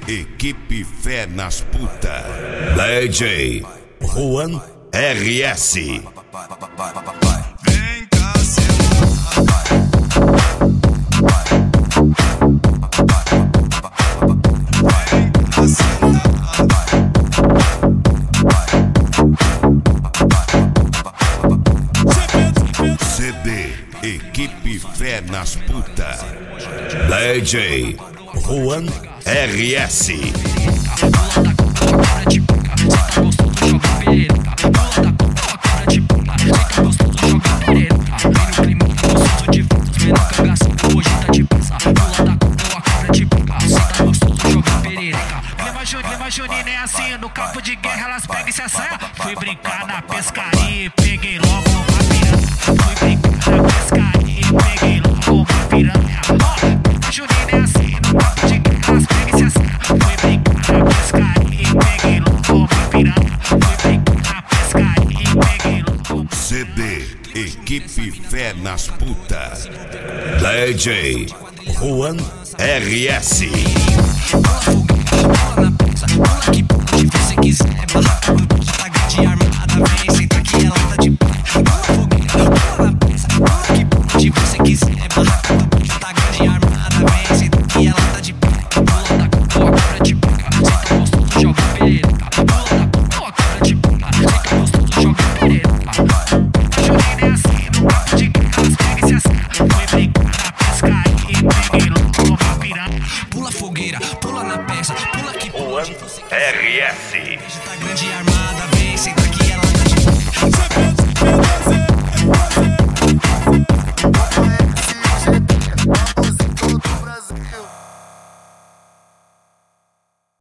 Equipe Fé nas Puta. DJ Juan RS. Vem cá, CD Equipe Fé nas Puta. DJ Juan RS. Clima junino é assim, no campo de guerra elas pegam e se assanham. Fui brincar na pescaria e peguei logo uma piranha. Fui brincar na pescaria e peguei logo uma piranha. Clima junino é assim, no campo de guerra elas pegam e se assanham. Fui brincar na pescaria e peguei logo uma piranha. Fui brincar na pescaria e peguei logo uma CD Equipe Fé nas Puta. DJ Juan RS. Pula que pula de você quiser.